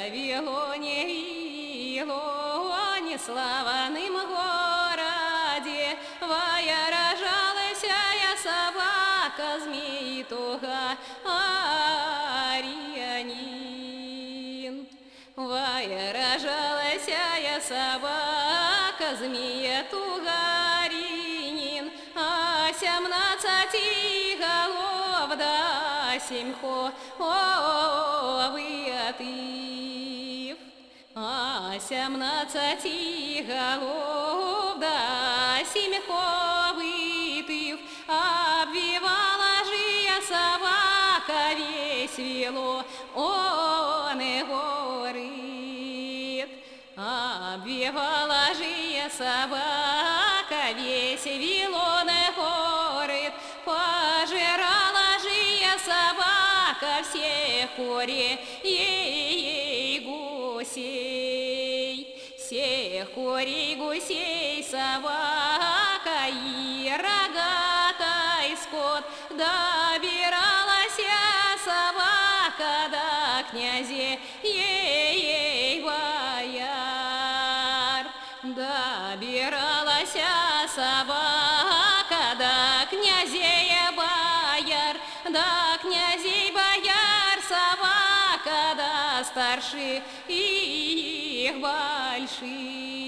Вавилоне, славаным городе, вая рожалась я собака, змей туга, арианин. Вая рожалась я собака, змея тугаринин, а 17 голов да 7 виятив, а 17 голов да 7 витив, обвивала же я собака весь віло, не горит. Обвивала же я собака весь віло, не горит. Пожирала же я собака всех курей гусей, всех курей гусей собака и рогатай скот. Добиралась я собака до князей бояр. Добиралась я собака до князей бояр, до князей бояр собака, до старших их больших.